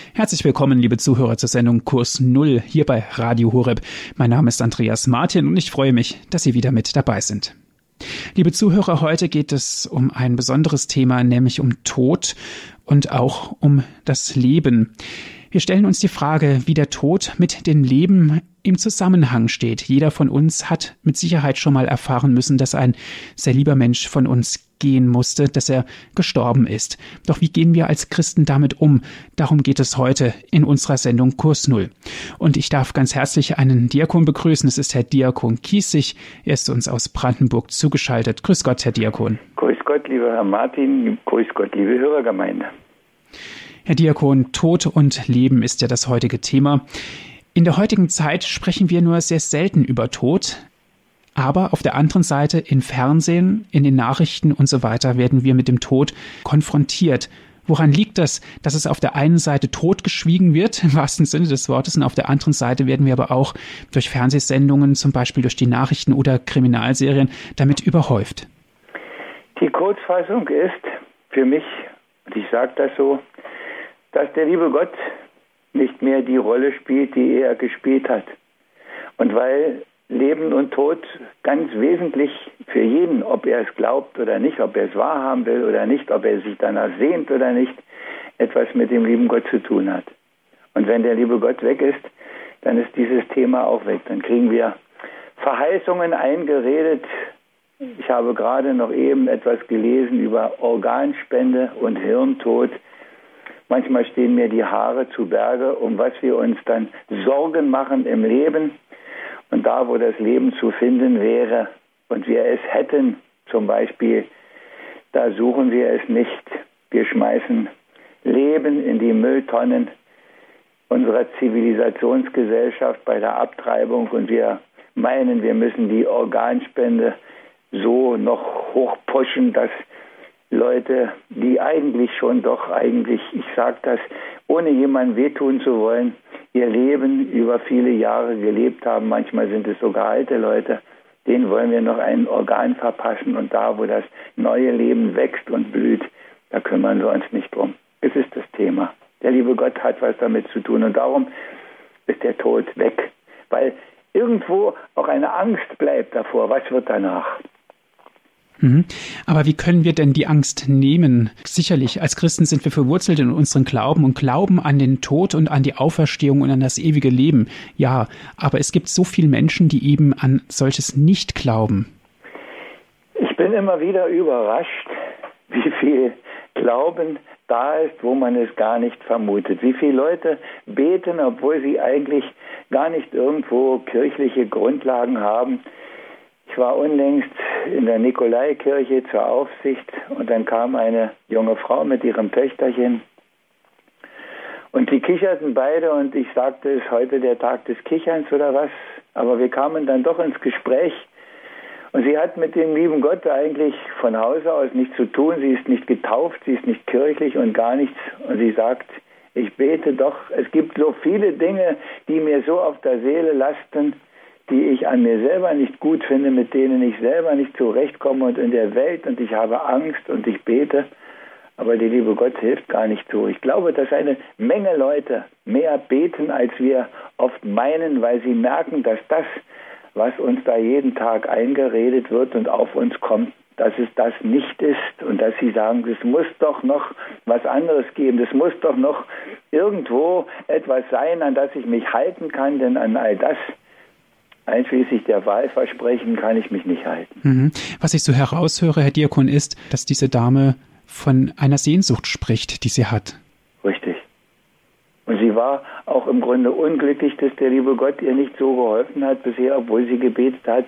Herzlich willkommen, liebe Zuhörer, zur Sendung Kurs Null hier bei Radio Horeb. Mein Name ist Andreas Martin und ich freue mich, dass Sie wieder mit dabei sind. Liebe Zuhörer, heute geht es um ein besonderes Thema, nämlich um Tod und auch um das Leben. Wir stellen uns die Frage, wie der Tod mit dem Leben im Zusammenhang steht. Jeder von uns hat mit Sicherheit schon mal erfahren müssen, dass ein sehr lieber Mensch von uns gehen musste, dass er gestorben ist. Doch wie gehen wir als Christen damit um? Darum geht es heute in unserer Sendung Kurs Null. Und ich darf ganz herzlich einen Diakon begrüßen. Es ist Herr Diakon Kiesig. Er ist uns aus Brandenburg zugeschaltet. Grüß Gott, Herr Diakon. Grüß Gott, lieber Herr Martin. Grüß Gott, liebe Hörergemeinde. Herr Diakon, Tod und Leben ist ja das heutige Thema. In der heutigen Zeit sprechen wir nur sehr selten über Tod. Aber auf der anderen Seite im Fernsehen, in den Nachrichten und so weiter werden wir mit dem Tod konfrontiert. Woran liegt das, dass es auf der einen Seite totgeschwiegen wird, im wahrsten Sinne des Wortes, und auf der anderen Seite werden wir aber auch durch Fernsehsendungen, zum Beispiel durch die Nachrichten oder Kriminalserien, damit überhäuft? Die Kurzfassung ist für mich, und ich sage das so, dass der liebe Gott nicht mehr die Rolle spielt, die er gespielt hat. Und weil Leben und Tod ganz wesentlich für jeden, ob er es glaubt oder nicht, ob er es wahrhaben will oder nicht, ob er sich danach sehnt oder nicht, etwas mit dem lieben Gott zu tun hat. Und wenn der liebe Gott weg ist, dann ist dieses Thema auch weg. Dann kriegen wir Verheißungen eingeredet. Ich habe gerade noch eben etwas gelesen über Organspende und Hirntod. Manchmal stehen mir die Haare zu Berge, um was wir uns dann Sorgen machen im Leben. Und da, wo das Leben zu finden wäre und wir es hätten, zum Beispiel, da suchen wir es nicht. Wir schmeißen Leben in die Mülltonnen unserer Zivilisationsgesellschaft bei der Abtreibung und wir meinen, wir müssen die Organspende so noch hochpushen, dass Leute, die eigentlich, ich sage das, ohne jemandem wehtun zu wollen, ihr Leben über viele Jahre gelebt haben, manchmal sind es sogar alte Leute, denen wollen wir noch ein Organ verpassen und da, wo das neue Leben wächst und blüht, da kümmern wir uns nicht drum. Es ist das Thema. Der liebe Gott hat was damit zu tun und darum ist der Tod weg, weil irgendwo auch eine Angst bleibt davor, was wird danach? Aber wie können wir denn die Angst nehmen? Sicherlich, als Christen sind wir verwurzelt in unseren Glauben und glauben an den Tod und an die Auferstehung und an das ewige Leben. Ja, aber es gibt so viele Menschen, die eben an solches nicht glauben. Ich bin immer wieder überrascht, wie viel Glauben da ist, wo man es gar nicht vermutet. Wie viele Leute beten, obwohl sie eigentlich gar nicht irgendwo kirchliche Grundlagen haben. Ich war unlängst in der Nikolaikirche zur Aufsicht und dann kam eine junge Frau mit ihrem Töchterchen und die kicherten beide und ich sagte, es ist heute der Tag des Kicherns oder was, aber wir kamen dann doch ins Gespräch und sie hat mit dem lieben Gott eigentlich von Hause aus nichts zu tun, sie ist nicht getauft, sie ist nicht kirchlich und gar nichts und sie sagt, ich bete doch, es gibt so viele Dinge, die mir so auf der Seele lasten, die ich an mir selber nicht gut finde, mit denen ich selber nicht zurechtkomme und in der Welt und ich habe Angst und ich bete, aber der liebe Gott hilft gar nicht so. Ich glaube, dass eine Menge Leute mehr beten, als wir oft meinen, weil sie merken, dass das, was uns da jeden Tag eingeredet wird und auf uns kommt, dass es das nicht ist und dass sie sagen, es muss doch noch was anderes geben, es muss doch noch irgendwo etwas sein, an das ich mich halten kann, denn an all das, einschließlich der Wahlversprechen, kann ich mich nicht halten. Was ich so heraushöre, Herr Diakon, ist, dass diese Dame von einer Sehnsucht spricht, die sie hat. Richtig. Und sie war auch im Grunde unglücklich, dass der liebe Gott ihr nicht so geholfen hat bisher, obwohl sie gebetet hat,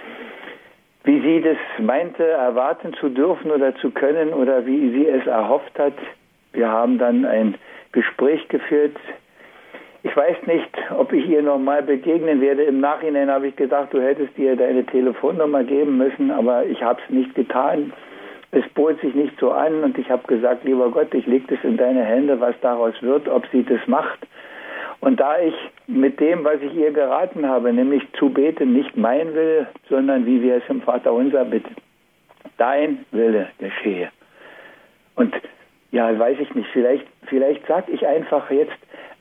wie sie das meinte, erwarten zu dürfen oder zu können oder wie sie es erhofft hat. Wir haben dann ein Gespräch geführt. Ich weiß nicht, ob ich ihr nochmal begegnen werde. Im Nachhinein habe ich gedacht, du hättest ihr deine Telefonnummer geben müssen, aber ich habe es nicht getan. Es bot sich nicht so an und ich habe gesagt, lieber Gott, ich lege das in deine Hände, was daraus wird, ob sie das macht. Und da ich mit dem, was ich ihr geraten habe, nämlich zu beten, nicht mein Wille, sondern wie wir es im Vaterunser bitten, dein Wille geschehe. Und ja, weiß ich nicht, vielleicht sage ich einfach jetzt,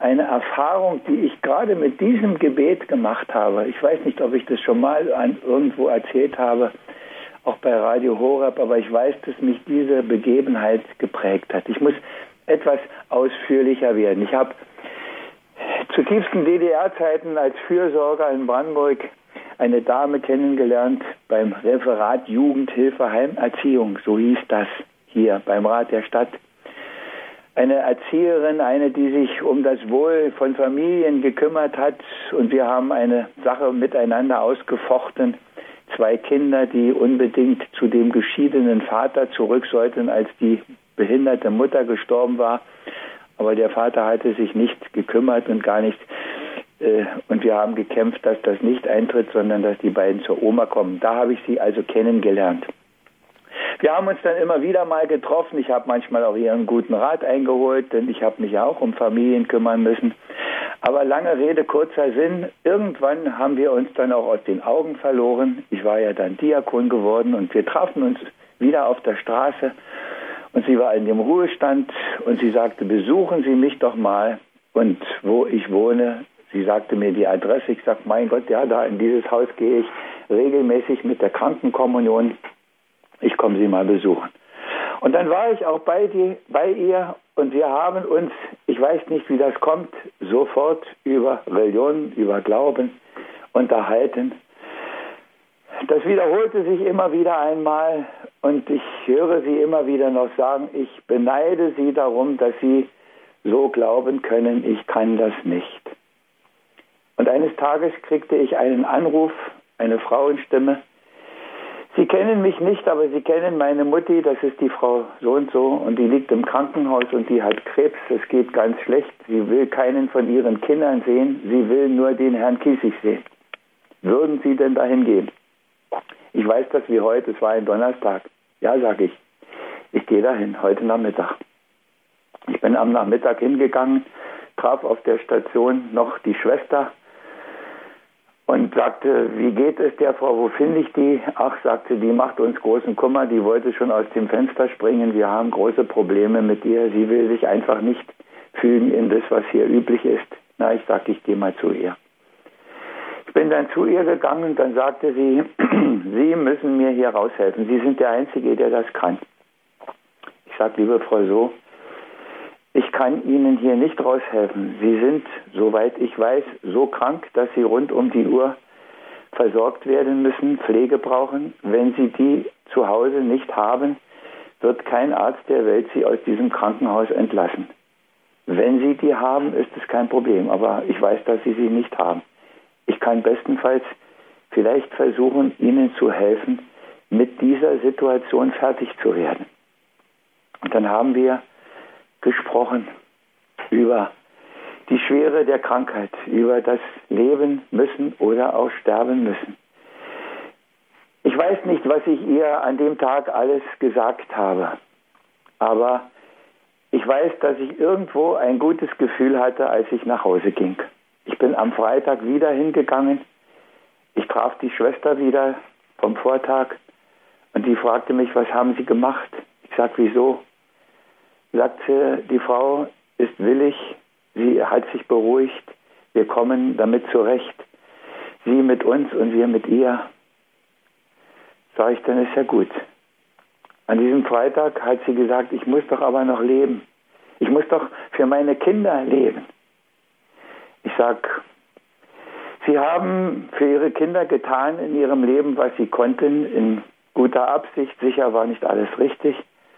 eine Erfahrung, die ich gerade mit diesem Gebet gemacht habe. Ich weiß nicht, ob ich das schon mal irgendwo erzählt habe, auch bei Radio Horeb, aber ich weiß, dass mich diese Begebenheit geprägt hat. Ich muss etwas ausführlicher werden. Ich habe zu tiefsten DDR-Zeiten als Fürsorger in Brandenburg eine Dame kennengelernt beim Referat Jugendhilfe Heimerziehung, so hieß das hier beim Rat der Stadt. Eine Erzieherin, eine, die sich um das Wohl von Familien gekümmert hat, und wir haben eine Sache miteinander ausgefochten. 2 Kinder, die unbedingt zu dem geschiedenen Vater zurück sollten, als die behinderte Mutter gestorben war. Aber der Vater hatte sich nicht gekümmert und gar nicht. Und wir haben gekämpft, dass das nicht eintritt, sondern dass die beiden zur Oma kommen. Da habe ich sie also kennengelernt. Wir haben uns dann immer wieder mal getroffen. Ich habe manchmal auch ihren guten Rat eingeholt, denn ich habe mich ja auch um Familien kümmern müssen. Aber lange Rede, kurzer Sinn. Irgendwann haben wir uns dann auch aus den Augen verloren. Ich war ja dann Diakon geworden und wir trafen uns wieder auf der Straße. Und sie war in dem Ruhestand und sie sagte, besuchen Sie mich doch mal. Und wo ich wohne, sie sagte mir die Adresse. Ich sagte, mein Gott, ja, da in dieses Haus gehe ich regelmäßig mit der Krankenkommunion. Ich komme Sie mal besuchen. Und dann war ich auch bei ihr und wir haben uns, ich weiß nicht, wie das kommt, sofort über Religion, über Glauben unterhalten. Das wiederholte sich immer wieder einmal und ich höre sie immer wieder noch sagen, ich beneide Sie darum, dass Sie so glauben können, ich kann das nicht. Und eines Tages kriegte ich einen Anruf, eine Frauenstimme. Sie kennen mich nicht, aber Sie kennen meine Mutti, das ist die Frau so und die liegt im Krankenhaus und die hat Krebs, es geht ganz schlecht. Sie will keinen von ihren Kindern sehen, sie will nur den Herrn Kiesig sehen. Würden Sie denn dahin gehen? Ich weiß das wie heute, es war ein Donnerstag. Ja, sage ich. Ich gehe dahin, heute Nachmittag. Ich bin am Nachmittag hingegangen, traf auf der Station noch die Schwester und sagte, wie geht es der Frau, wo finde ich die? Ach, sagte, die macht uns großen Kummer, die wollte schon aus dem Fenster springen, wir haben große Probleme mit ihr, sie will sich einfach nicht fügen in das, was hier üblich ist. Na, ich sagte, ich gehe mal zu ihr. Ich bin dann zu ihr gegangen und dann sagte sie, Sie müssen mir hier raushelfen, Sie sind der Einzige, der das kann. Ich sagte, liebe Frau So, ich kann Ihnen hier nicht raushelfen. Sie sind, soweit ich weiß, so krank, dass Sie rund um die Uhr versorgt werden müssen, Pflege brauchen. Wenn Sie die zu Hause nicht haben, wird kein Arzt der Welt Sie aus diesem Krankenhaus entlassen. Wenn Sie die haben, ist es kein Problem, aber ich weiß, dass Sie sie nicht haben. Ich kann bestenfalls vielleicht versuchen, Ihnen zu helfen, mit dieser Situation fertig zu werden. Und dann haben wir gesprochen über die Schwere der Krankheit, über das Leben müssen oder auch sterben müssen. Ich weiß nicht, was ich ihr an dem Tag alles gesagt habe, aber ich weiß, dass ich irgendwo ein gutes Gefühl hatte, als ich nach Hause ging. Ich bin am Freitag wieder hingegangen, ich traf die Schwester wieder vom Vortag und die fragte mich, was haben Sie gemacht? Ich sag, wieso? Sagte, die Frau ist willig, sie hat sich beruhigt, wir kommen damit zurecht. Sie mit uns und wir mit ihr. Sag ich, dann ist ja gut. An diesem Freitag hat sie gesagt, ich muss doch aber noch leben. Ich muss doch für meine Kinder leben. Ich sag, Sie haben für Ihre Kinder getan in ihrem Leben, was Sie konnten, in guter Absicht. Sicher war nicht alles richtig.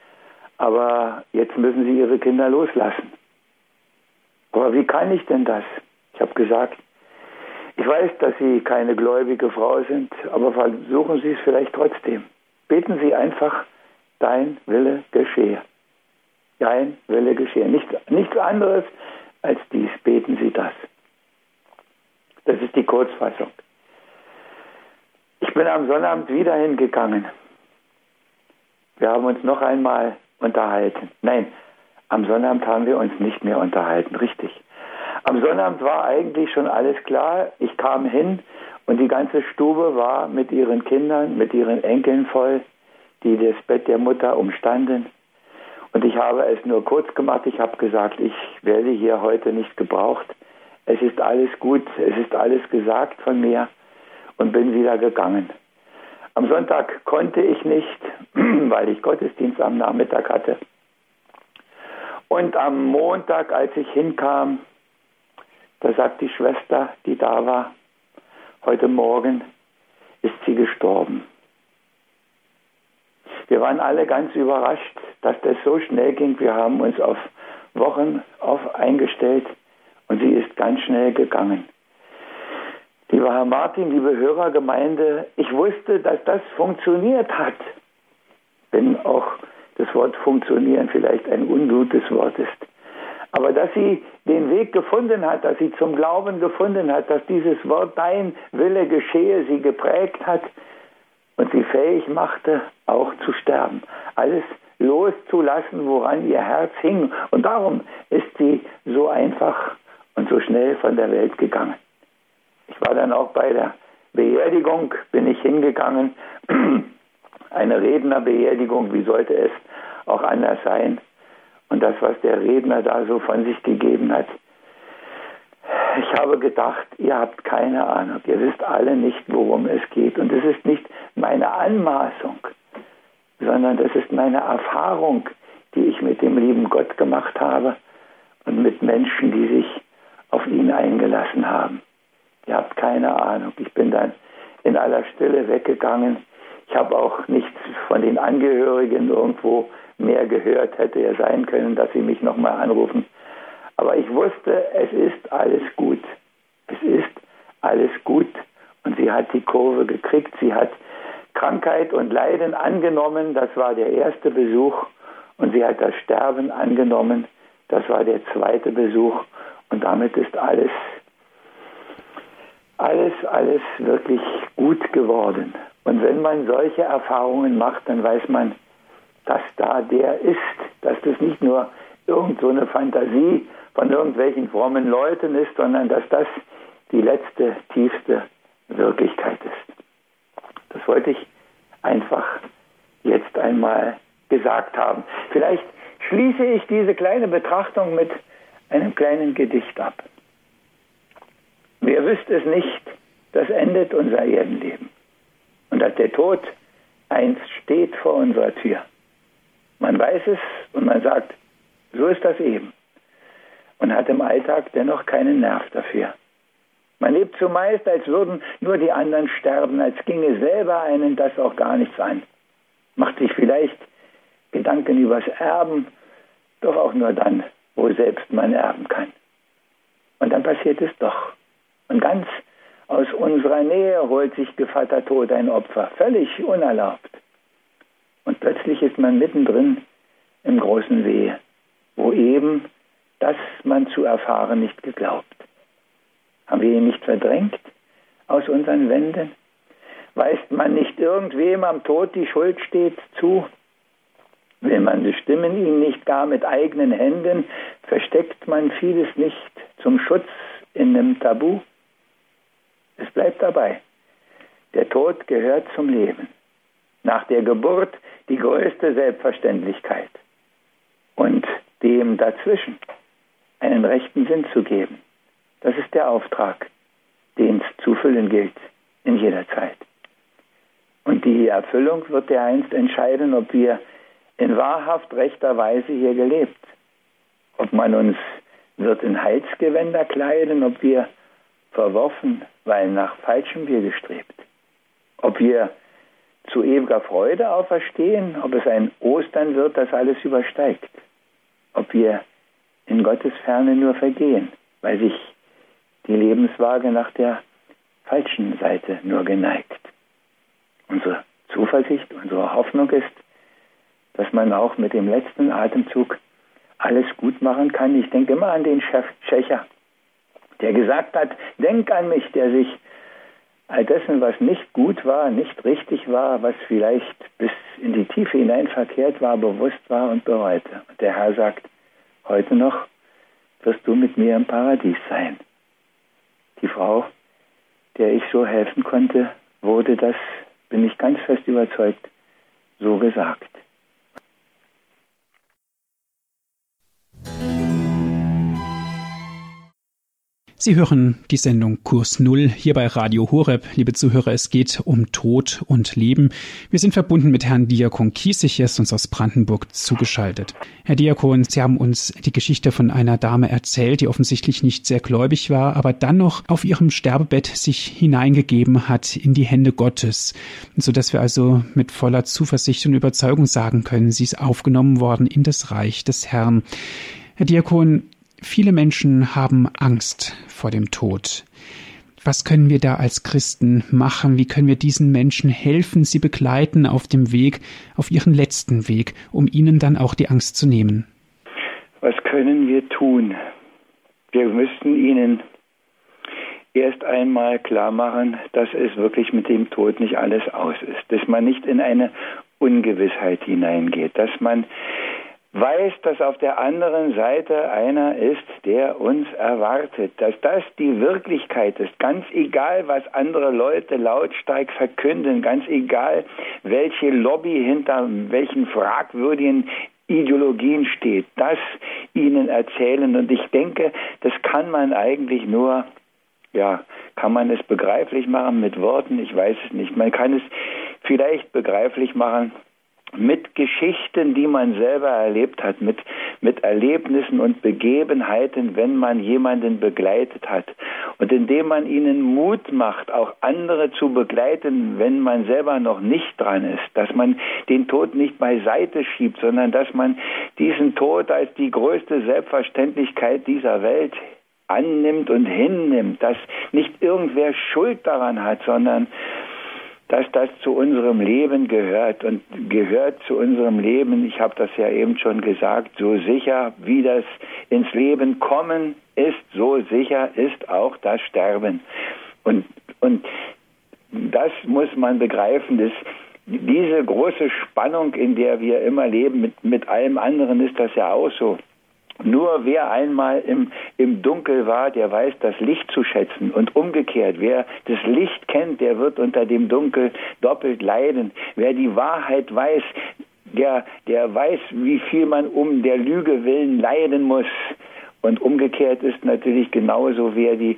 Aber jetzt müssen Sie Ihre Kinder loslassen. Aber wie kann ich denn das? Ich habe gesagt, ich weiß, dass Sie keine gläubige Frau sind, aber versuchen Sie es vielleicht trotzdem. Beten Sie einfach, dein Wille geschehe. Dein Wille geschehe. Nichts anderes als dies. Beten Sie das. Das ist die Kurzfassung. Ich bin am Sonnabend wieder hingegangen. Wir haben uns noch einmal unterhalten. Nein, am Sonnabend haben wir uns nicht mehr unterhalten, richtig. Am Sonnabend war eigentlich schon alles klar. Ich kam hin und die ganze Stube war mit ihren Kindern, mit ihren Enkeln voll, die das Bett der Mutter umstanden. Und ich habe es nur kurz gemacht. Ich habe gesagt, ich werde hier heute nicht gebraucht. Es ist alles gut, es ist alles gesagt von mir und bin wieder gegangen. Am Sonntag konnte ich nicht, weil ich Gottesdienst am Nachmittag hatte. Und am Montag, als ich hinkam, da sagt die Schwester, die da war, heute Morgen ist sie gestorben. Wir waren alle ganz überrascht, dass das so schnell ging. Wir haben uns auf Wochen eingestellt und sie ist ganz schnell gegangen. Lieber Herr Martin, liebe Hörergemeinde, ich wusste, dass das funktioniert hat. Wenn auch das Wort funktionieren vielleicht ein ungutes Wort ist. Aber dass sie den Weg gefunden hat, dass sie zum Glauben gefunden hat, dass dieses Wort dein Wille geschehe, sie geprägt hat und sie fähig machte, auch zu sterben. Alles loszulassen, woran ihr Herz hing. Und darum ist sie so einfach und so schnell von der Welt gegangen. Ich war dann auch bei der Beerdigung, bin ich hingegangen. Eine Rednerbeerdigung, wie sollte es auch anders sein? Und das, was der Redner da so von sich gegeben hat. Ich habe gedacht, ihr habt keine Ahnung, ihr wisst alle nicht, worum es geht. Und es ist nicht meine Anmaßung, sondern das ist meine Erfahrung, die ich mit dem lieben Gott gemacht habe und mit Menschen, die sich auf ihn eingelassen haben. Ihr habt keine Ahnung. Ich bin dann in aller Stille weggegangen. Ich habe auch nichts von den Angehörigen irgendwo mehr gehört. Hätte ja sein können, dass sie mich nochmal anrufen. Aber ich wusste, es ist alles gut. Es ist alles gut. Und sie hat die Kurve gekriegt. Sie hat Krankheit und Leiden angenommen. Das war der erste Besuch. Und sie hat das Sterben angenommen. Das war der zweite Besuch. Und damit ist alles wirklich gut geworden. Und wenn man solche Erfahrungen macht, dann weiß man, dass da der ist, dass das nicht nur irgend so eine Fantasie von irgendwelchen frommen Leuten ist, sondern dass das die letzte, tiefste Wirklichkeit ist. Das wollte ich einfach jetzt einmal gesagt haben. Vielleicht schließe ich diese kleine Betrachtung mit einem kleinen Gedicht ab. Wer wüsste es nicht, das endet unser Erdenleben. Und dass der Tod einst steht vor unserer Tür. Man weiß es und man sagt, so ist das eben. Und hat im Alltag dennoch keinen Nerv dafür. Man lebt zumeist, als würden nur die anderen sterben, als ginge selber einen das auch gar nichts an. Macht sich vielleicht Gedanken übers Erben, doch auch nur dann, wo selbst man erben kann. Und dann passiert es doch. Und ganz aus unserer Nähe holt sich Gevatter Tod ein Opfer, völlig unerlaubt. Und plötzlich ist man mittendrin im großen Wehe, wo eben das man zu erfahren nicht geglaubt. Haben wir ihn nicht verdrängt aus unseren Wänden? Weist man nicht irgendwem am Tod die Schuld stets zu? Will man bestimmen ihn nicht gar mit eigenen Händen? Versteckt man vieles nicht zum Schutz in einem Tabu? Es bleibt dabei. Der Tod gehört zum Leben. Nach der Geburt die größte Selbstverständlichkeit. Und dem dazwischen einen rechten Sinn zu geben. Das ist der Auftrag, den es zu füllen gilt in jeder Zeit. Und die Erfüllung wird dereinst entscheiden, ob wir in wahrhaft rechter Weise hier gelebt. Ob man uns wird in Heilsgewänder kleiden, ob wir verworfen, weil nach Falschem wir gestrebt. Ob wir zu ewiger Freude auferstehen, ob es ein Ostern wird, das alles übersteigt. Ob wir in Gottes Ferne nur vergehen, weil sich die Lebenswaage nach der falschen Seite nur geneigt. Unsere Zuversicht, unsere Hoffnung ist, dass man auch mit dem letzten Atemzug alles gut machen kann. Ich denke immer an den Chef Tschecher, der gesagt hat, denk an mich, der sich all dessen, was nicht gut war, nicht richtig war, was vielleicht bis in die Tiefe hinein verkehrt war, bewusst war und bereute. Und der Herr sagt, heute noch wirst du mit mir im Paradies sein. Die Frau, der ich so helfen konnte, wurde das, bin ich ganz fest überzeugt, so gesagt. Sie hören die Sendung Kurs Null hier bei Radio Horeb. Liebe Zuhörer, es geht um Tod und Leben. Wir sind verbunden mit Herrn Diakon Kiesig, er ist uns aus Brandenburg zugeschaltet. Herr Diakon, Sie haben uns die Geschichte von einer Dame erzählt, die offensichtlich nicht sehr gläubig war, aber dann noch auf ihrem Sterbebett sich hineingegeben hat in die Hände Gottes, sodass wir also mit voller Zuversicht und Überzeugung sagen können, sie ist aufgenommen worden in das Reich des Herrn. Herr Diakon, viele Menschen haben Angst vor dem Tod. Was können wir da als Christen machen? Wie können wir diesen Menschen helfen, sie begleiten auf dem Weg, auf ihren letzten Weg, um ihnen dann auch die Angst zu nehmen? Was können wir tun? Wir müssen ihnen erst einmal klar machen, dass es wirklich mit dem Tod nicht alles aus ist, dass man nicht in eine Ungewissheit hineingeht, dass man weiß, dass auf der anderen Seite einer ist, der uns erwartet, dass das die Wirklichkeit ist, ganz egal, was andere Leute lautstark verkünden, ganz egal, welche Lobby hinter welchen fragwürdigen Ideologien steht, das ihnen erzählen. Und ich denke, das kann man eigentlich nur, kann man es begreiflich machen mit Worten? Ich weiß es nicht. Man kann es vielleicht begreiflich machen mit Geschichten, die man selber erlebt hat, mit Erlebnissen und Begebenheiten, wenn man jemanden begleitet hat. Und indem man ihnen Mut macht, auch andere zu begleiten, wenn man selber noch nicht dran ist, dass man den Tod nicht beiseite schiebt, sondern dass man diesen Tod als die größte Selbstverständlichkeit dieser Welt annimmt und hinnimmt, dass nicht irgendwer Schuld daran hat, sondern dass das zu unserem Leben gehört und gehört zu unserem Leben, ich habe das ja eben schon gesagt, so sicher wie das ins Leben kommen ist, so sicher ist auch das Sterben. Und das muss man begreifen, dass diese große Spannung, in der wir immer leben, mit allem anderen ist das ja auch so. Nur wer einmal im Dunkel war, der weiß das Licht zu schätzen. Und umgekehrt, wer das Licht kennt, der wird unter dem Dunkel doppelt leiden. Wer die Wahrheit weiß, der weiß, wie viel man um der Lüge willen leiden muss. Und umgekehrt ist natürlich genauso,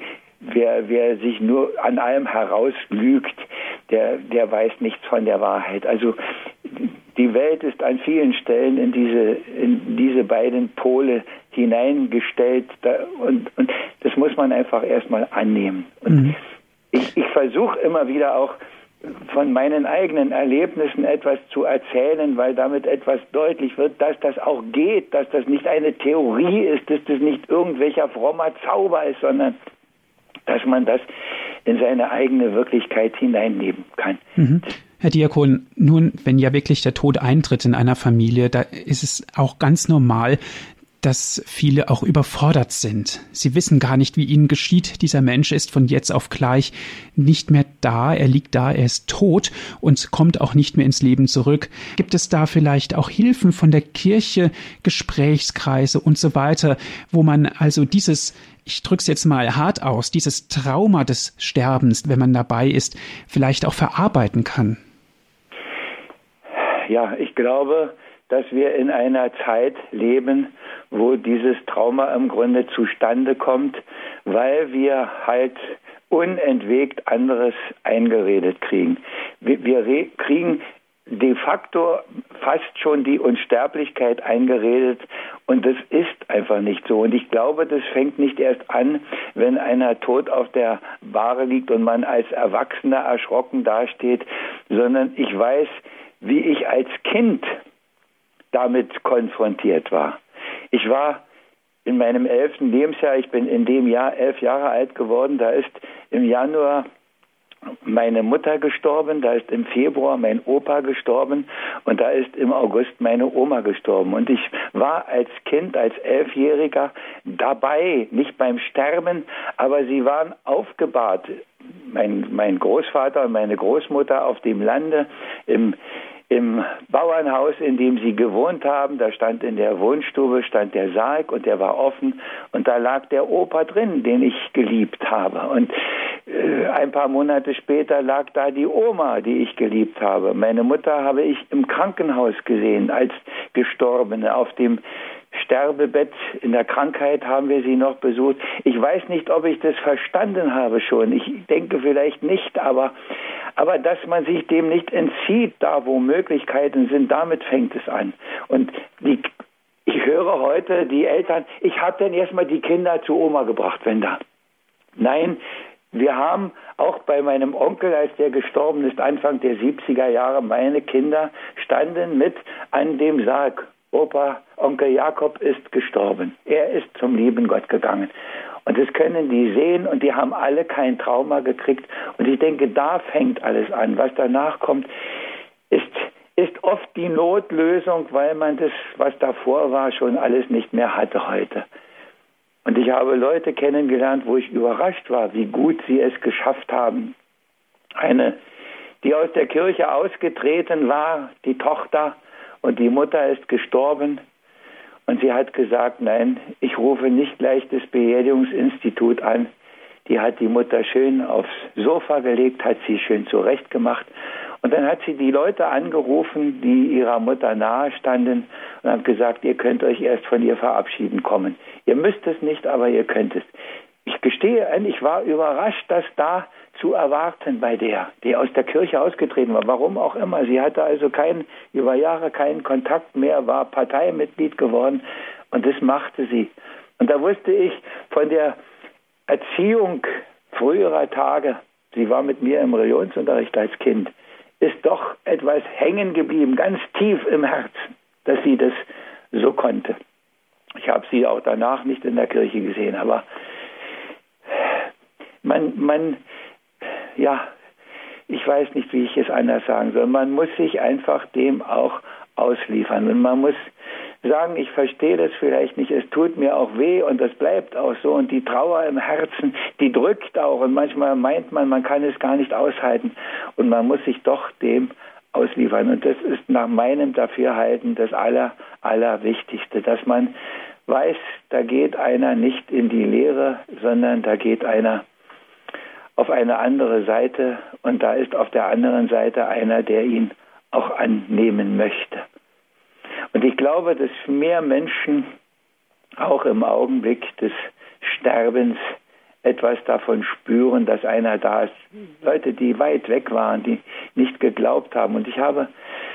wer sich nur an allem herauslügt, der weiß nichts von der Wahrheit. Also die Welt ist an vielen Stellen in diese beiden Pole hineingestellt und das muss man einfach erstmal annehmen. Und ich versuche immer wieder auch von meinen eigenen Erlebnissen etwas zu erzählen, weil damit etwas deutlich wird, dass das auch geht, dass das nicht eine Theorie ist, dass das nicht irgendwelcher frommer Zauber ist, sondern dass man das in seine eigene Wirklichkeit hineinnehmen kann. Herr Diakon, nun, wenn ja wirklich der Tod eintritt in einer Familie, da ist es auch ganz normal, dass viele auch überfordert sind. Sie wissen gar nicht, wie ihnen geschieht. Dieser Mensch ist von jetzt auf gleich nicht mehr da. Er liegt da, er ist tot und kommt auch nicht mehr ins Leben zurück. Gibt es da vielleicht auch Hilfen von der Kirche, Gesprächskreise und so weiter, wo man also dieses, ich drücke es jetzt mal hart aus, dieses Trauma des Sterbens, wenn man dabei ist, vielleicht auch verarbeiten kann? Ja, ich glaube, dass wir in einer Zeit leben, wo dieses Trauma im Grunde zustande kommt, weil wir halt unentwegt anderes eingeredet kriegen. Wir kriegen de facto fast schon die Unsterblichkeit eingeredet und das ist einfach nicht so. Und ich glaube, das fängt nicht erst an, wenn einer tot auf der Bahre liegt und man als Erwachsener erschrocken dasteht, sondern ich weiß, wie ich als Kind damit konfrontiert war. Ich war in meinem 11. Lebensjahr, ich bin in dem Jahr 11 Jahre alt geworden, da ist im Januar meine Mutter gestorben, da ist im Februar mein Opa gestorben und da ist im August meine Oma gestorben. Und ich war als Kind, als 11-Jähriger dabei, nicht beim Sterben, aber sie waren aufgebahrt. Mein Großvater und meine Großmutter auf dem Lande, im Bauernhaus, in dem sie gewohnt haben, da stand in der Wohnstube der Sarg und der war offen und da lag der Opa drin, den ich geliebt habe. Und ein paar Monate später lag da die Oma, die ich geliebt habe. Meine Mutter habe ich im Krankenhaus gesehen als Gestorbene auf dem Sterbebett, in der Krankheit haben wir sie noch besucht. Ich weiß nicht, ob ich das verstanden habe schon. Ich denke vielleicht nicht, aber dass man sich dem nicht entzieht, da wo Möglichkeiten sind, damit fängt es an. Und ich höre heute die Eltern, ich habe dann erstmal die Kinder zu Oma gebracht, wenn da. Nein, wir haben auch bei meinem Onkel, als der gestorben ist, Anfang der 70er Jahre, meine Kinder standen mit an dem Sarg. Opa, Onkel Jakob ist gestorben. Er ist zum lieben Gott gegangen. Und das können die sehen und die haben alle kein Trauma gekriegt. Und ich denke, da fängt alles an. Was danach kommt, ist oft die Notlösung, weil man das, was davor war, schon alles nicht mehr hatte heute. Und ich habe Leute kennengelernt, wo ich überrascht war, wie gut sie es geschafft haben. Eine, die aus der Kirche ausgetreten war, die Tochter, und die Mutter ist gestorben. Und sie hat gesagt, nein, ich rufe nicht gleich das Beerdigungsinstitut an. Die hat die Mutter schön aufs Sofa gelegt, hat sie schön zurechtgemacht. Und dann hat sie die Leute angerufen, die ihrer Mutter nahe standen und hat gesagt, ihr könnt euch erst von ihr verabschieden kommen. Ihr müsst es nicht, aber ihr könnt es. Ich gestehe, ich war überrascht, dass da zu erwarten bei der, die aus der Kirche ausgetreten war. Warum auch immer. Sie hatte also über Jahre keinen Kontakt mehr, war Parteimitglied geworden und das machte sie. Und da wusste ich von der Erziehung früherer Tage, sie war mit mir im Religionsunterricht als Kind, ist doch etwas hängen geblieben, ganz tief im Herzen, dass sie das so konnte. Ich habe sie auch danach nicht in der Kirche gesehen, aber ich weiß nicht, wie ich es anders sagen soll. Man muss sich einfach dem auch ausliefern. Und man muss sagen, ich verstehe das vielleicht nicht, es tut mir auch weh und das bleibt auch so. Und die Trauer im Herzen, die drückt auch. Und manchmal meint man kann es gar nicht aushalten. Und man muss sich doch dem ausliefern. Und das ist nach meinem Dafürhalten das Allerwichtigste, dass man weiß, da geht einer nicht in die Leere, sondern da geht einer auf eine andere Seite und da ist auf der anderen Seite einer, der ihn auch annehmen möchte. Und ich glaube, dass mehr Menschen auch im Augenblick des Sterbens etwas davon spüren, dass einer da ist. Leute, die weit weg waren, die nicht geglaubt haben. Und ich habe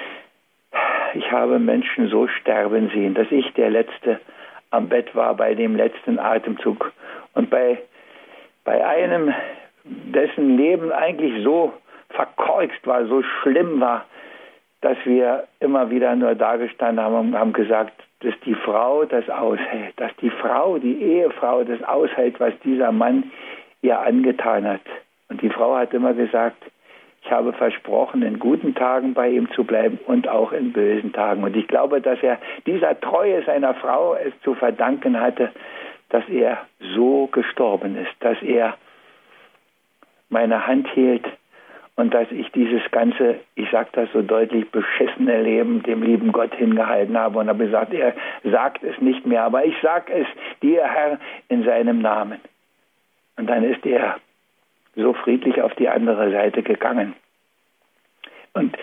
Menschen so sterben sehen, dass ich der Letzte am Bett war bei dem letzten Atemzug. Und bei einem, dessen Leben eigentlich so verkorkst war, so schlimm war, dass wir immer wieder nur dagestanden haben und haben gesagt, dass die Frau das aushält, dass die Frau, die Ehefrau das aushält, was dieser Mann ihr angetan hat. Und die Frau hat immer gesagt, ich habe versprochen, in guten Tagen bei ihm zu bleiben und auch in bösen Tagen. Und ich glaube, dass er dieser Treue seiner Frau es zu verdanken hatte, dass er so gestorben ist, dass er meine Hand hielt und dass ich dieses ganze, ich sage das so deutlich, beschissene Leben dem lieben Gott hingehalten habe und habe gesagt, er sagt es nicht mehr, aber ich sage es dir, Herr, in seinem Namen. Und dann ist er so friedlich auf die andere Seite gegangen. Und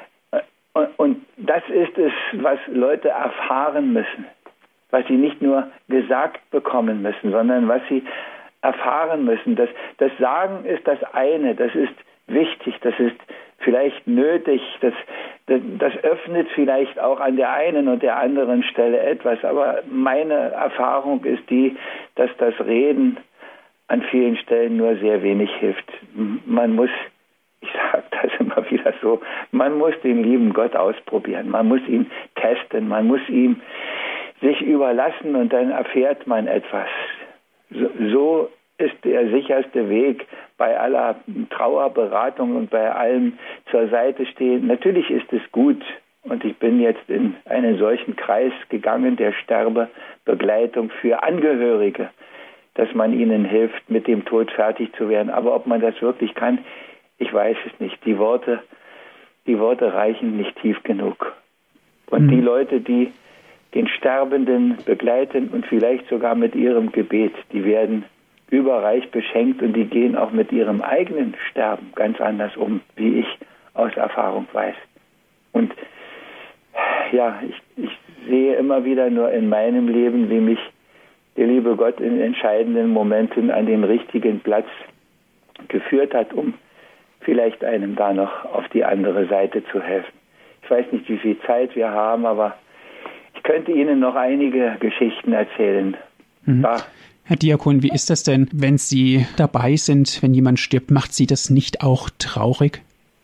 das ist es, was Leute erfahren müssen, was sie nicht nur gesagt bekommen müssen, sondern was sie erfahren müssen. Das Sagen ist das eine, das ist wichtig, das ist vielleicht nötig, das öffnet vielleicht auch an der einen und der anderen Stelle etwas, aber meine Erfahrung ist die, dass das Reden an vielen Stellen nur sehr wenig hilft. Man muss, ich sage das immer wieder so, man muss den lieben Gott ausprobieren, man muss ihn testen, man muss ihm sich überlassen und dann erfährt man etwas. So ist der sicherste Weg bei aller Trauerberatung und bei allem zur Seite stehen. Natürlich ist es gut und ich bin jetzt in einen solchen Kreis gegangen, der Sterbebegleitung für Angehörige, dass man ihnen hilft, mit dem Tod fertig zu werden. Aber ob man das wirklich kann, ich weiß es nicht. Die Worte reichen nicht tief genug. Und die Leute, die den Sterbenden begleiten und vielleicht sogar mit ihrem Gebet, die werden überreich beschenkt und die gehen auch mit ihrem eigenen Sterben ganz anders um, wie ich aus Erfahrung weiß. Und ich sehe immer wieder nur in meinem Leben, wie mich der liebe Gott in entscheidenden Momenten an den richtigen Platz geführt hat, um vielleicht einem da noch auf die andere Seite zu helfen. Ich weiß nicht, wie viel Zeit wir haben, aber ich könnte Ihnen noch einige Geschichten erzählen. Mhm. Herr Diakon, wie ist das denn, wenn Sie dabei sind, wenn jemand stirbt? Macht Sie das nicht auch traurig?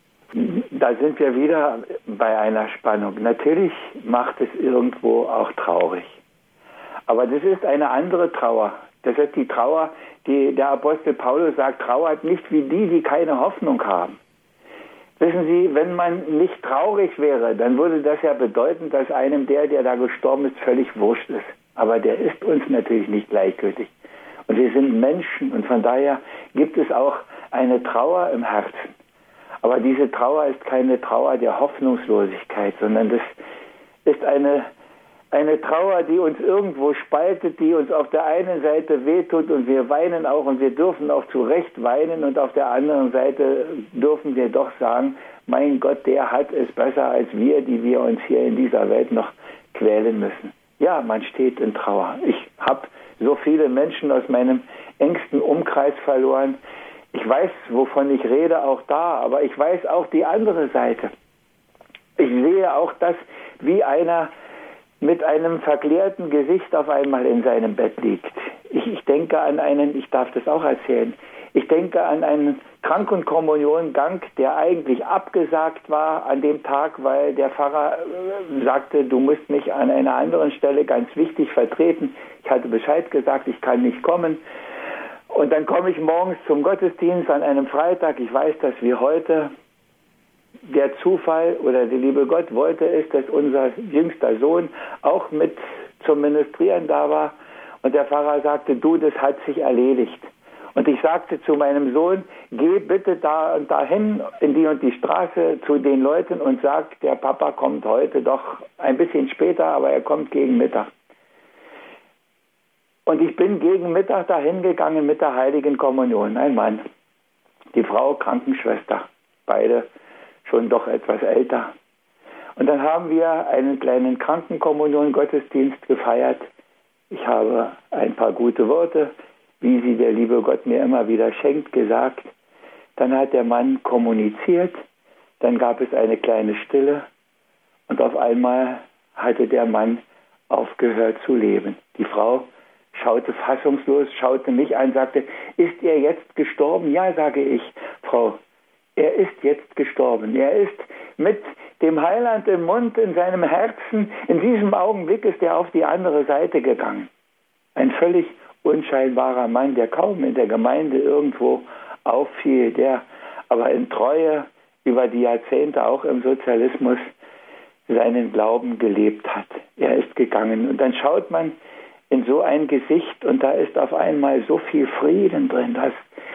Da sind wir wieder bei einer Spannung. Natürlich macht es irgendwo auch traurig. Aber das ist eine andere Trauer. Das ist die Trauer, die der Apostel Paulus sagt, trauert nicht wie die keine Hoffnung haben. Wissen Sie, wenn man nicht traurig wäre, dann würde das ja bedeuten, dass einem der da gestorben ist, völlig wurscht ist. Aber der ist uns natürlich nicht gleichgültig. Und wir sind Menschen und von daher gibt es auch eine Trauer im Herzen. Aber diese Trauer ist keine Trauer der Hoffnungslosigkeit, sondern das ist eine Trauer, die uns irgendwo spaltet, die uns auf der einen Seite wehtut und wir weinen auch und wir dürfen auch zu Recht weinen und auf der anderen Seite dürfen wir doch sagen, mein Gott, der hat es besser als wir, die wir uns hier in dieser Welt noch quälen müssen. Ja, man steht in Trauer. Ich habe so viele Menschen aus meinem engsten Umkreis verloren. Ich weiß, wovon ich rede, auch da, aber ich weiß auch die andere Seite. Ich sehe auch das, wie einer mit einem verklärten Gesicht auf einmal in seinem Bett liegt. Ich denke an ich darf das auch erzählen, ich denke an einen Krank- und Kommuniongang, der eigentlich abgesagt war an dem Tag, weil der Pfarrer sagte, du musst mich an einer anderen Stelle ganz wichtig vertreten. Ich hatte Bescheid gesagt, ich kann nicht kommen. Und dann komme ich morgens zum Gottesdienst an einem Freitag. Ich weiß, dass wir heute, der Zufall oder der liebe Gott wollte es, dass unser jüngster Sohn auch mit zum Ministrieren da war. Und der Pfarrer sagte, du, das hat sich erledigt. Und ich sagte zu meinem Sohn, geh bitte da und dahin in die und die Straße zu den Leuten und sag, der Papa kommt heute doch ein bisschen später, aber er kommt gegen Mittag. Und ich bin gegen Mittag dahin gegangen mit der Heiligen Kommunion. Ein Mann, die Frau Krankenschwester, beide schon doch etwas älter. Und dann haben wir einen kleinen Krankenkommunion-Gottesdienst gefeiert. Ich habe ein paar gute Worte, wie sie der liebe Gott mir immer wieder schenkt, gesagt. Dann hat der Mann kommuniziert, dann gab es eine kleine Stille und auf einmal hatte der Mann aufgehört zu leben. Die Frau schaute fassungslos, schaute mich an, sagte, ist er jetzt gestorben? Ja, sage ich, Frau, er ist jetzt gestorben. Er ist mit dem Heiland im Mund, in seinem Herzen. In diesem Augenblick ist er auf die andere Seite gegangen. Ein völlig unscheinbarer Mann, der kaum in der Gemeinde irgendwo auffiel, der aber in Treue über die Jahrzehnte auch im Sozialismus seinen Glauben gelebt hat. Er ist gegangen. Und dann schaut man in so ein Gesicht und da ist auf einmal so viel Frieden drin, dass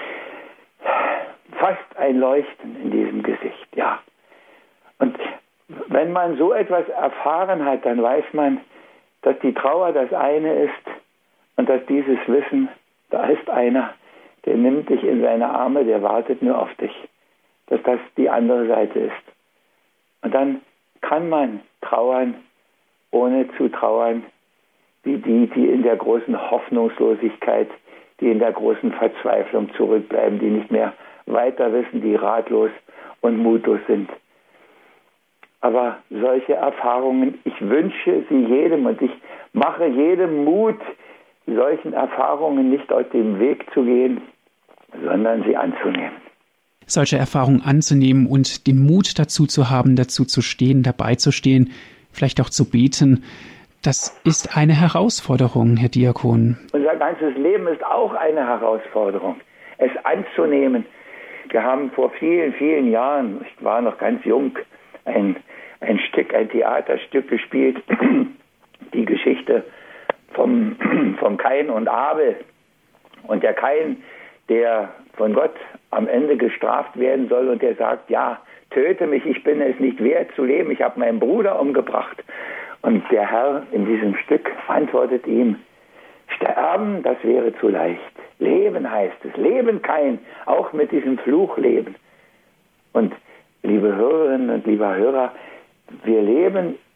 fast ein Leuchten in diesem Gesicht, ja. Und wenn man so etwas erfahren hat, dann weiß man, dass die Trauer das eine ist und dass dieses Wissen, da ist einer, der nimmt dich in seine Arme, der wartet nur auf dich, dass das die andere Seite ist. Und dann kann man trauern, ohne zu trauern, wie die in der großen Hoffnungslosigkeit, die in der großen Verzweiflung zurückbleiben, die nicht mehr weiter wissen, die ratlos und mutlos sind. Aber solche Erfahrungen, ich wünsche sie jedem und ich mache jedem Mut, solchen Erfahrungen nicht aus dem Weg zu gehen, sondern sie anzunehmen. Solche Erfahrungen anzunehmen und den Mut dazu zu haben, dazu zu stehen, dabei zu stehen, vielleicht auch zu beten, das ist eine Herausforderung, Herr Diakon. Unser ganzes Leben ist auch eine Herausforderung, es anzunehmen. Wir haben vor vielen, vielen Jahren, ich war noch ganz jung, ein Theaterstück gespielt, die Geschichte vom Kain und Abel. Und der Kain, der von Gott am Ende gestraft werden soll und der sagt, ja, töte mich, ich bin es nicht wert zu leben, ich habe meinen Bruder umgebracht. Und der Herr in diesem Stück antwortet ihm, sterben, das wäre zu leicht. Leben heißt es, leben Kain, auch mit diesem Fluch leben. Und liebe Hörerinnen und lieber Hörer, wir leben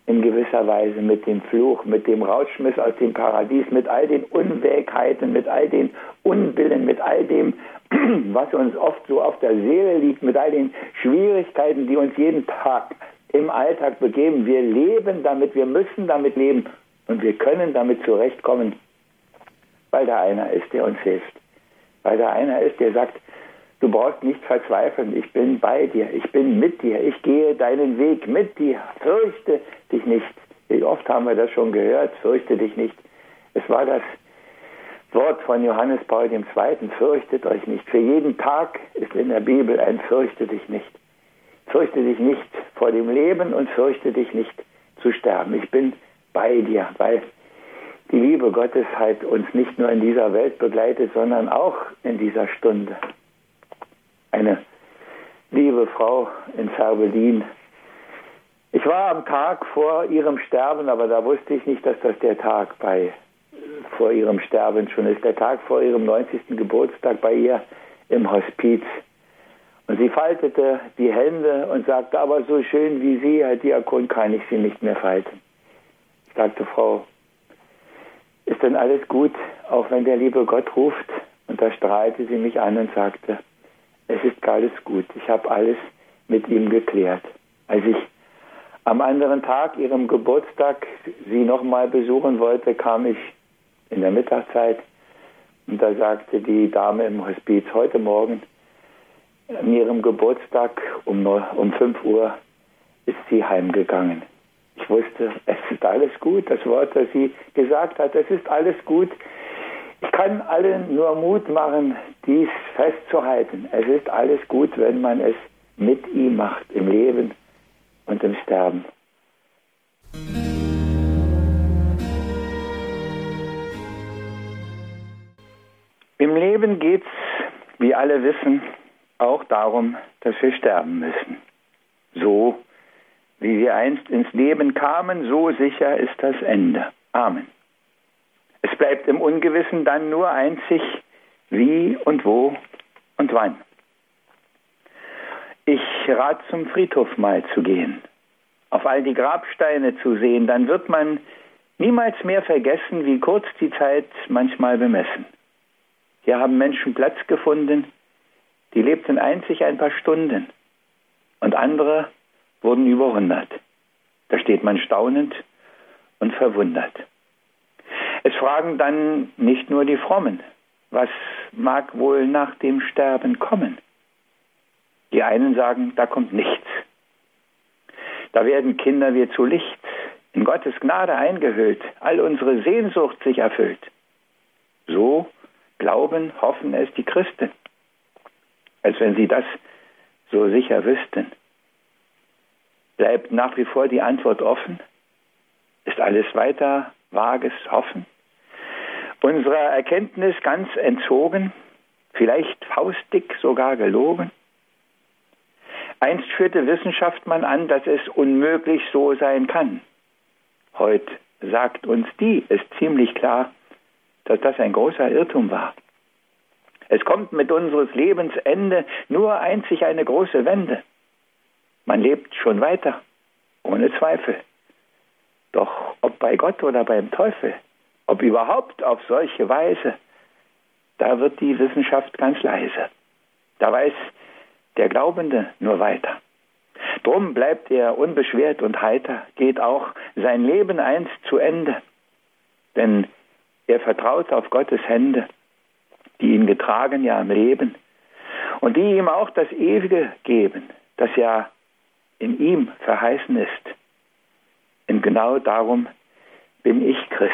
in gewisser Weise mit dem Fluch, mit dem Rausschmiss aus dem Paradies, mit all den Unwägheiten, mit all den Unbillen, mit all dem, was uns oft so auf der Seele liegt, mit all den Schwierigkeiten, die uns jeden Tag im Alltag begeben. Wir leben damit, wir müssen damit leben und wir können damit zurechtkommen, weil da einer ist, der uns hilft. Weil da einer ist, der sagt, du brauchst nicht verzweifeln, ich bin bei dir, ich bin mit dir, ich gehe deinen Weg mit dir, fürchte dich nicht. Wie oft haben wir das schon gehört, fürchte dich nicht. Es war das Wort von Johannes Paul II., fürchtet euch nicht. Für jeden Tag ist in der Bibel ein fürchte dich nicht. Fürchte dich nicht vor dem Leben und fürchte dich nicht zu sterben. Ich bin bei dir, weil die Liebe Gottes halt uns nicht nur in dieser Welt begleitet, sondern auch in dieser Stunde. Eine liebe Frau in Zerbelin. Ich war am Tag vor ihrem Sterben, aber da wusste ich nicht, dass das der Tag vor ihrem Sterben schon ist. Der Tag vor ihrem 90. Geburtstag bei ihr im Hospiz. Und sie faltete die Hände und sagte, aber so schön wie Sie, Herr Diakon, kann ich Sie nicht mehr falten. Ich sagte, Frau, ist denn alles gut, auch wenn der liebe Gott ruft? Und da strahlte sie mich an und sagte, es ist alles gut, ich habe alles mit ihm geklärt. Als ich am anderen Tag, ihrem Geburtstag, sie nochmal besuchen wollte, kam ich in der Mittagszeit und da sagte die Dame im Hospiz, heute Morgen an ihrem Geburtstag um 5 Uhr ist sie heimgegangen. Ich wusste, es ist alles gut, das Wort, das sie gesagt hat, es ist alles gut. Ich kann allen nur Mut machen, dies festzuhalten. Es ist alles gut, wenn man es mit ihm macht, im Leben und im Sterben. Im Leben geht's, wie alle wissen, auch darum, dass wir sterben müssen. So wie wir einst ins Leben kamen, so sicher ist das Ende. Amen. Es bleibt im Ungewissen dann nur einzig, wie und wo und wann. Ich rate zum Friedhof mal zu gehen, auf all die Grabsteine zu sehen, dann wird man niemals mehr vergessen, wie kurz die Zeit manchmal bemessen. Hier haben Menschen Platz gefunden, die lebten einzig ein paar Stunden und andere wurden über 100. Da steht man staunend und verwundert. Es fragen dann nicht nur die Frommen, was mag wohl nach dem Sterben kommen? Die einen sagen, da kommt nichts. Da werden Kinder wir zu Licht, in Gottes Gnade eingehüllt, all unsere Sehnsucht sich erfüllt. So glauben, hoffen es die Christen, als wenn sie das so sicher wüssten. Bleibt nach wie vor die Antwort offen? Ist alles weiter vages Hoffen? Unserer Erkenntnis ganz entzogen? Vielleicht faustdick sogar gelogen? Einst führte Wissenschaft man an, dass es unmöglich so sein kann. Heute sagt uns die, ist ziemlich klar, dass das ein großer Irrtum war. Es kommt mit unseres Lebens Ende nur einzig eine große Wende. Man lebt schon weiter, ohne Zweifel. Doch ob bei Gott oder beim Teufel, ob überhaupt auf solche Weise, da wird die Wissenschaft ganz leise. Da weiß der Glaubende nur weiter. Drum bleibt er unbeschwert und heiter, geht auch sein Leben einst zu Ende. Denn er vertraut auf Gottes Hände, die ihn getragen ja im Leben und die ihm auch das Ewige geben, das ja in ihm verheißen ist. Und genau darum bin ich Christ.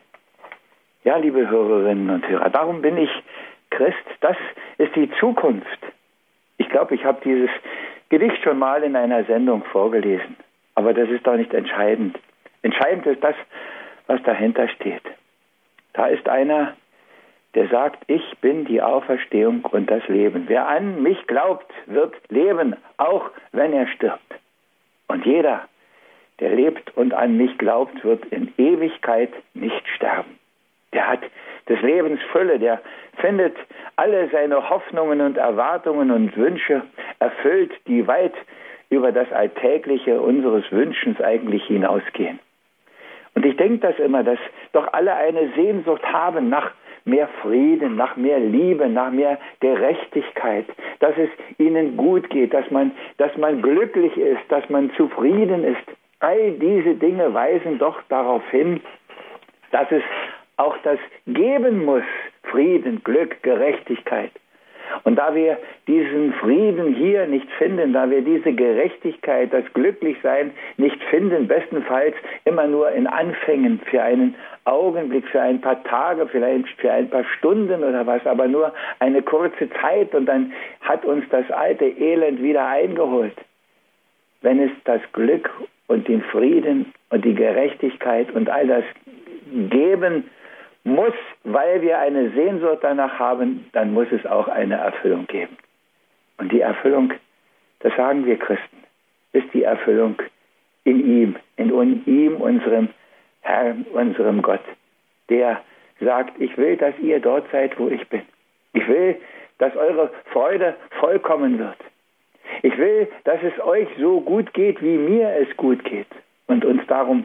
Ja, liebe Hörerinnen und Hörer, darum bin ich Christ. Das ist die Zukunft. Ich glaube, ich habe dieses Gedicht schon mal in einer Sendung vorgelesen. Aber das ist doch nicht entscheidend. Entscheidend ist das, was dahinter steht. Da ist einer, der sagt, ich bin die Auferstehung und das Leben. Wer an mich glaubt, wird leben, auch wenn er stirbt. Und jeder, der lebt und an mich glaubt, wird in Ewigkeit nicht sterben. Der hat des Lebens Fülle, der findet alle seine Hoffnungen und Erwartungen und Wünsche erfüllt, die weit über das Alltägliche unseres Wünschens eigentlich hinausgehen. Und ich denke das immer, dass doch alle eine Sehnsucht haben nach mehr Frieden, nach mehr Liebe, nach mehr Gerechtigkeit, dass es ihnen gut geht, dass man glücklich ist, dass man zufrieden ist. All diese Dinge weisen doch darauf hin, dass es auch das geben muss, Frieden, Glück, Gerechtigkeit. Und da wir diesen Frieden hier nicht finden, da wir diese Gerechtigkeit, das Glücklichsein nicht finden, bestenfalls immer nur in Anfängen für einen Augenblick, für ein paar Tage, vielleicht für ein paar Stunden oder was, aber nur eine kurze Zeit und dann hat uns das alte Elend wieder eingeholt. Wenn es das Glück und den Frieden und die Gerechtigkeit und all das geben muss, weil wir eine Sehnsucht danach haben, dann muss es auch eine Erfüllung geben. Und die Erfüllung, das sagen wir Christen, ist die Erfüllung in ihm, in ihm, unserem Herrn, unserem Gott, der sagt, ich will, dass ihr dort seid, wo ich bin. Ich will, dass eure Freude vollkommen wird. Ich will, dass es euch so gut geht, wie mir es gut geht und uns darum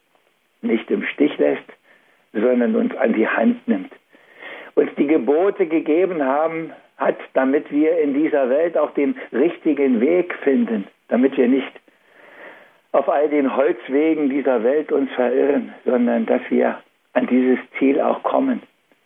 nicht im Stich lässt, sondern uns an die Hand nimmt. Uns die Gebote gegeben hat, damit wir in dieser Welt auch den richtigen Weg finden, damit wir nicht auf all den Holzwegen dieser Welt uns verirren, sondern dass wir an dieses Ziel auch kommen.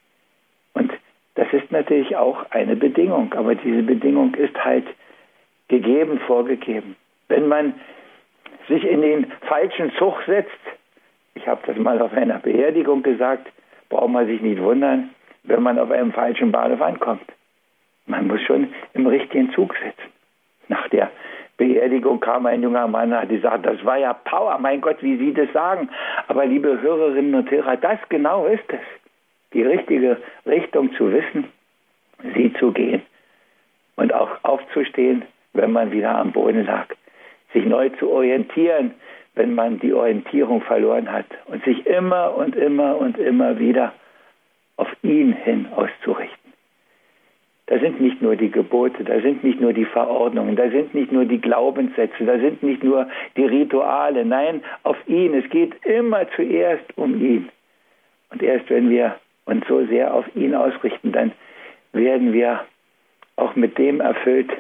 Und das ist natürlich auch eine Bedingung, aber diese Bedingung ist halt gegeben, vorgegeben. Wenn man sich in den falschen Zug setzt, ich habe das mal auf einer Beerdigung gesagt, braucht man sich nicht wundern, wenn man auf einem falschen Bahnhof ankommt. Man muss schon im richtigen Zug sitzen. Nach der Beerdigung kam ein junger Mann und hat gesagt, das war ja Power, mein Gott, wie Sie das sagen. Aber liebe Hörerinnen und Hörer, das genau ist es. Die richtige Richtung zu wissen, sie zu gehen und auch aufzustehen, wenn man wieder am Boden lag. Sich neu zu orientieren, wenn man die Orientierung verloren hat und sich immer und immer und immer wieder auf ihn hin auszurichten. Da sind nicht nur die Gebote, da sind nicht nur die Verordnungen, da sind nicht nur die Glaubenssätze, da sind nicht nur die Rituale, nein, auf ihn. Es geht immer zuerst um ihn. Und erst wenn wir uns so sehr auf ihn ausrichten, dann werden wir auch mit dem erfüllt,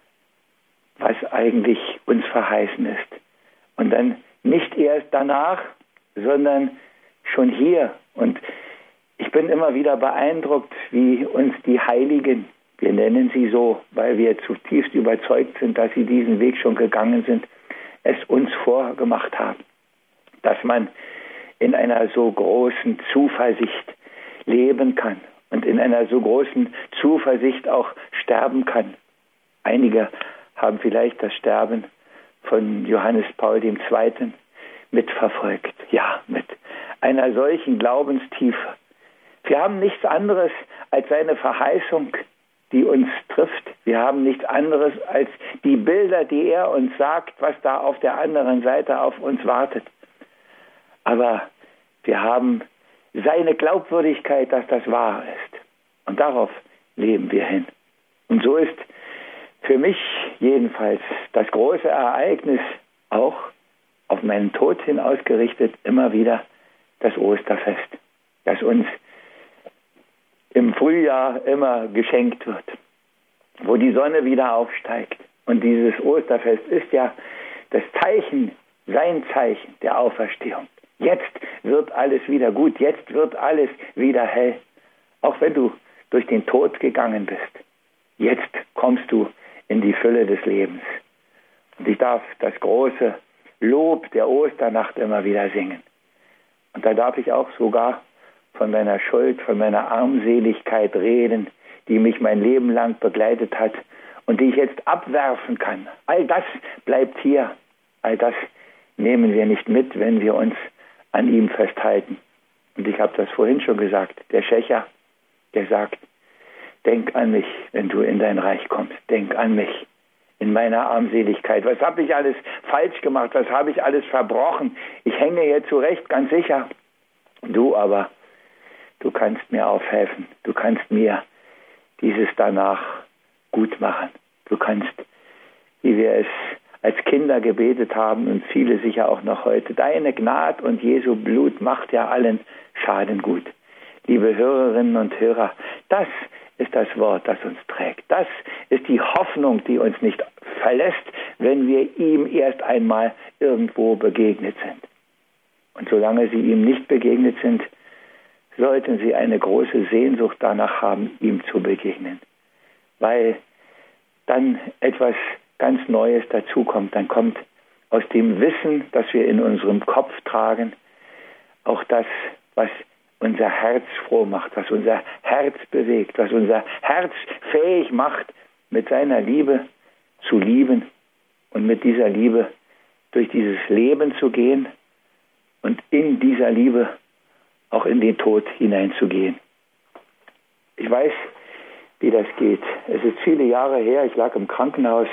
was eigentlich uns verheißen ist. Und dann nicht erst danach, sondern schon hier. Und ich bin immer wieder beeindruckt, wie uns die Heiligen, wir nennen sie so, weil wir zutiefst überzeugt sind, dass sie diesen Weg schon gegangen sind, es uns vorgemacht haben. Dass man in einer so großen Zuversicht leben kann und in einer so großen Zuversicht auch sterben kann. Einige haben vielleicht das Sterben von Johannes Paul II. Mitverfolgt. Ja, mit einer solchen Glaubenstiefe. Wir haben nichts anderes als seine Verheißung, die uns trifft. Wir haben nichts anderes als die Bilder, die er uns sagt, was da auf der anderen Seite auf uns wartet. Aber wir haben seine Glaubwürdigkeit, dass das wahr ist. Und darauf leben wir hin. Und so ist für mich jedenfalls das große Ereignis auch auf meinen Tod hin ausgerichtet immer wieder das Osterfest, das uns im Frühjahr immer geschenkt wird, wo die Sonne wieder aufsteigt. Und dieses Osterfest ist ja das Zeichen, sein Zeichen der Auferstehung. Jetzt wird alles wieder gut, jetzt wird alles wieder hell. Auch wenn du durch den Tod gegangen bist, jetzt kommst du in die Fülle des Lebens. Und ich darf das große Lob der Osternacht immer wieder singen. Und da darf ich auch sogar von meiner Schuld, von meiner Armseligkeit reden, die mich mein Leben lang begleitet hat und die ich jetzt abwerfen kann. All das bleibt hier. All das nehmen wir nicht mit, wenn wir uns an ihm festhalten. Und ich habe das vorhin schon gesagt. Der Schächer, der sagt, denk an mich, wenn du in dein Reich kommst. Denk an mich in meiner Armseligkeit. Was habe ich alles falsch gemacht? Was habe ich alles verbrochen? Ich hänge hier zurecht, ganz sicher. Du aber, du kannst mir aufhelfen. Du kannst mir dieses danach gut machen. Du kannst, wie wir es als Kinder gebetet haben und viele sicher auch noch heute. Deine Gnade und Jesu Blut macht ja allen Schaden gut. Liebe Hörerinnen und Hörer, das ist das Wort, das uns trägt. Das ist die Hoffnung, die uns nicht verlässt, wenn wir ihm erst einmal irgendwo begegnet sind. Und solange Sie ihm nicht begegnet sind, sollten Sie eine große Sehnsucht danach haben, ihm zu begegnen. Weil dann etwas ganz Neues dazukommt. Dann kommt aus dem Wissen, das wir in unserem Kopf tragen, auch das, was unser Herz froh macht, was unser Herz bewegt, was unser Herz fähig macht, mit seiner Liebe zu lieben und mit dieser Liebe durch dieses Leben zu gehen und in dieser Liebe auch in den Tod hineinzugehen. Ich weiß, wie das geht. Es ist viele Jahre her, ich lag im Krankenhaus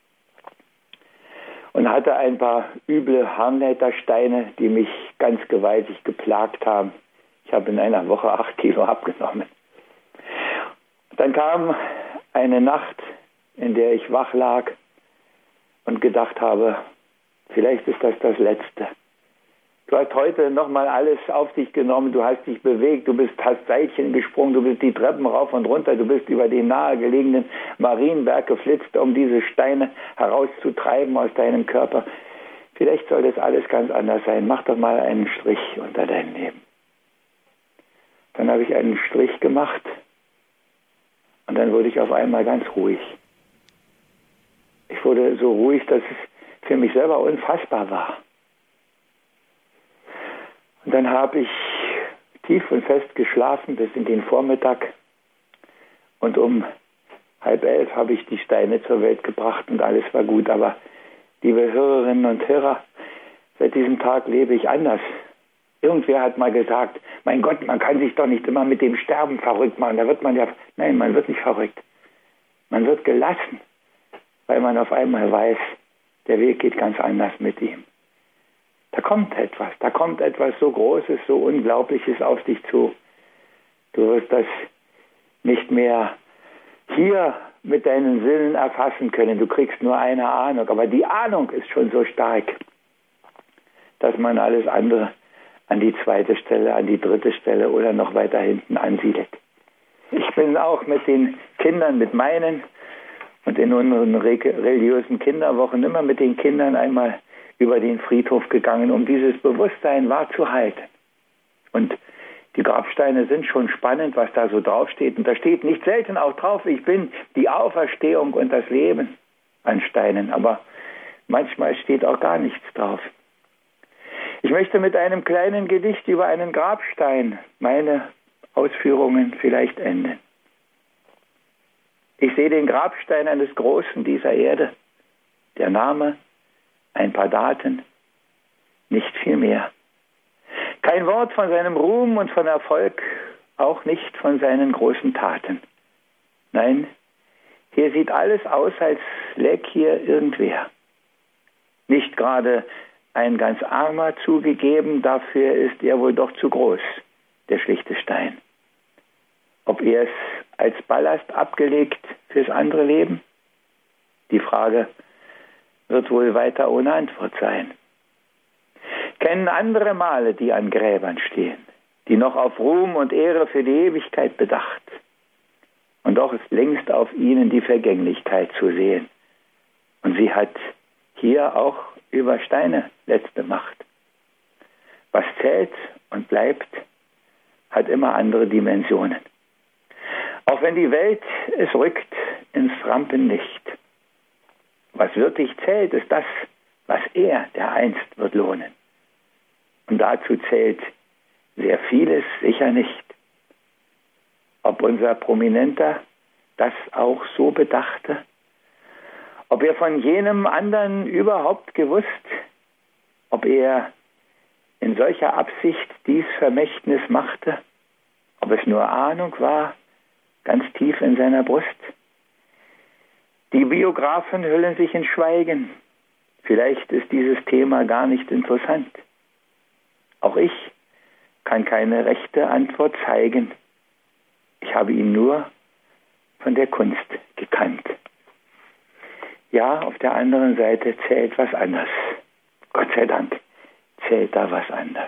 und hatte ein paar üble Harnleitersteine, die mich ganz gewaltig geplagt haben. Ich habe in einer Woche 8 Kilo abgenommen. Dann kam eine Nacht, in der ich wach lag und gedacht habe, vielleicht ist das das Letzte. Du hast heute nochmal alles auf dich genommen, du hast dich bewegt, hast Seilchen gesprungen, du bist die Treppen rauf und runter, du bist über den nahegelegenen Marienberg geflitzt, um diese Steine herauszutreiben aus deinem Körper. Vielleicht soll das alles ganz anders sein. Mach doch mal einen Strich unter dein Leben. Dann habe ich einen Strich gemacht und dann wurde ich auf einmal ganz ruhig. Ich wurde so ruhig, dass es für mich selber unfassbar war. Und dann habe ich tief und fest geschlafen bis in den Vormittag und um 10:30 habe ich die Steine zur Welt gebracht und alles war gut. Aber liebe Hörerinnen und Hörer, seit diesem Tag lebe ich anders. Irgendwer hat mal gesagt, mein Gott, man kann sich doch nicht immer mit dem Sterben verrückt machen. Da wird man ja, nein, man wird nicht verrückt. Man wird gelassen, weil man auf einmal weiß, der Weg geht ganz anders mit ihm. Da kommt etwas so Großes, so Unglaubliches auf dich zu. Du wirst das nicht mehr hier mit deinen Sinnen erfassen können. Du kriegst nur eine Ahnung, aber die Ahnung ist schon so stark, dass man alles andere an die 2. Stelle, an die 3. Stelle oder noch weiter hinten ansiedelt. Ich bin auch mit den Kindern, mit meinen und in unseren religiösen Kinderwochen immer mit den Kindern einmal über den Friedhof gegangen, um dieses Bewusstsein wahrzuhalten. Und die Grabsteine sind schon spannend, was da so draufsteht. Und da steht nicht selten auch drauf, ich bin die Auferstehung und das Leben an Steinen. Aber manchmal steht auch gar nichts drauf. Ich möchte mit einem kleinen Gedicht über einen Grabstein meine Ausführungen vielleicht enden. Ich sehe den Grabstein eines Großen dieser Erde. Der Name, ein paar Daten, nicht viel mehr. Kein Wort von seinem Ruhm und von Erfolg, auch nicht von seinen großen Taten. Nein, hier sieht alles aus, als läge hier irgendwer. Nicht gerade ein ganz armer zugegeben, dafür ist er wohl doch zu groß, der schlichte Stein. Ob er es als Ballast abgelegt fürs andere Leben? Die Frage wird wohl weiter ohne Antwort sein. Kennen andere Male, die an Gräbern stehen, die noch auf Ruhm und Ehre für die Ewigkeit bedacht. Und doch ist längst auf ihnen die Vergänglichkeit zu sehen. Und sie hat hier auch über Steine letzte Macht. Was zählt und bleibt, hat immer andere Dimensionen. Auch wenn die Welt es rückt ins Rampenlicht. Was wirklich zählt, ist das, was er dereinst wird lohnen. Und dazu zählt sehr vieles sicher nicht. Ob unser Prominenter das auch so bedachte, ob er von jenem anderen überhaupt gewusst, ob er in solcher Absicht dies Vermächtnis machte, ob es nur Ahnung war, ganz tief in seiner Brust. Die Biografen hüllen sich in Schweigen. Vielleicht ist dieses Thema gar nicht interessant. Auch ich kann keine rechte Antwort zeigen. Ich habe ihn nur von der Kunst gekannt. Ja, auf der anderen Seite zählt was anders. Gott sei Dank zählt da was anders.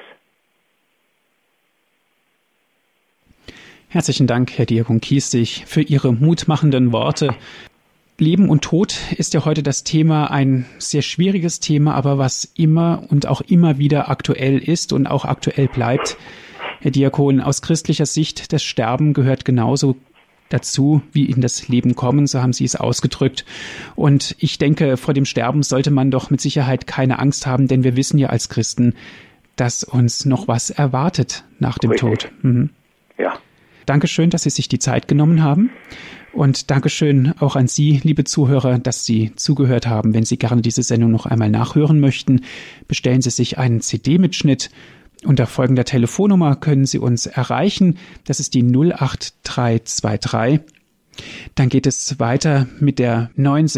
Herzlichen Dank, Herr Diakon Kiesig, für Ihre mutmachenden Worte. Leben und Tod ist ja heute das Thema, ein sehr schwieriges Thema, aber was immer und auch immer wieder aktuell ist und auch aktuell bleibt. Herr Diakon, aus christlicher Sicht, das Sterben gehört genauso dazu, wie in das Leben kommen, so haben Sie es ausgedrückt. Und ich denke, vor dem Sterben sollte man doch mit Sicherheit keine Angst haben, denn wir wissen ja als Christen, dass uns noch was erwartet nach dem Tod. Mhm. Ja. Dankeschön, dass Sie sich die Zeit genommen haben. Und Dankeschön auch an Sie, liebe Zuhörer, dass Sie zugehört haben. Wenn Sie gerne diese Sendung noch einmal nachhören möchten, bestellen Sie sich einen CD-Mitschnitt. Unter folgender Telefonnummer können Sie uns erreichen. Das ist die 08323. Dann geht es weiter mit der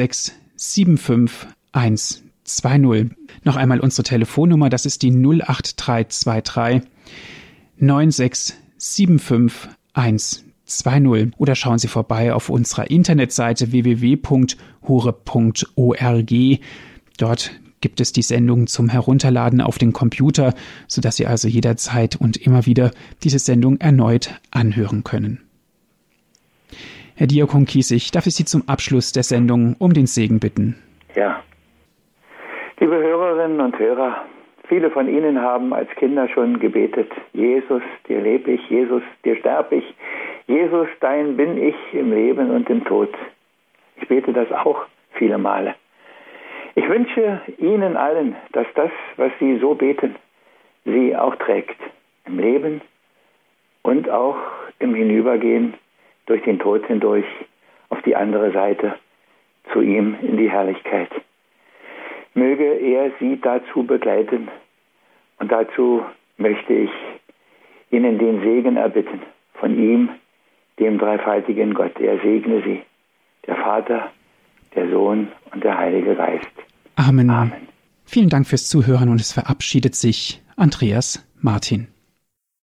9675120. Noch einmal unsere Telefonnummer. Das ist die 08323 9675120. Oder schauen Sie vorbei auf unserer Internetseite www.horeb.org. Dort gibt es die Sendung zum Herunterladen auf den Computer, sodass Sie also jederzeit und immer wieder diese Sendung erneut anhören können. Herr Diakon Kiesig, darf ich Sie zum Abschluss der Sendung um den Segen bitten? Ja. Liebe Hörerinnen und Hörer, viele von Ihnen haben als Kinder schon gebetet: Jesus, dir lebe ich, Jesus, dir sterbe ich, Jesus, dein bin ich im Leben und im Tod. Ich bete das auch viele Male. Ich wünsche Ihnen allen, dass das, was Sie so beten, Sie auch trägt. Im Leben und auch im Hinübergehen durch den Tod hindurch auf die andere Seite zu ihm in die Herrlichkeit. Möge er Sie dazu begleiten. Und dazu möchte ich Ihnen den Segen erbitten von ihm, dem dreifaltigen Gott. Er segne Sie, der Vater, der Sohn und der Heilige Geist. Amen. Amen. Vielen Dank fürs Zuhören und es verabschiedet sich Andreas Martin.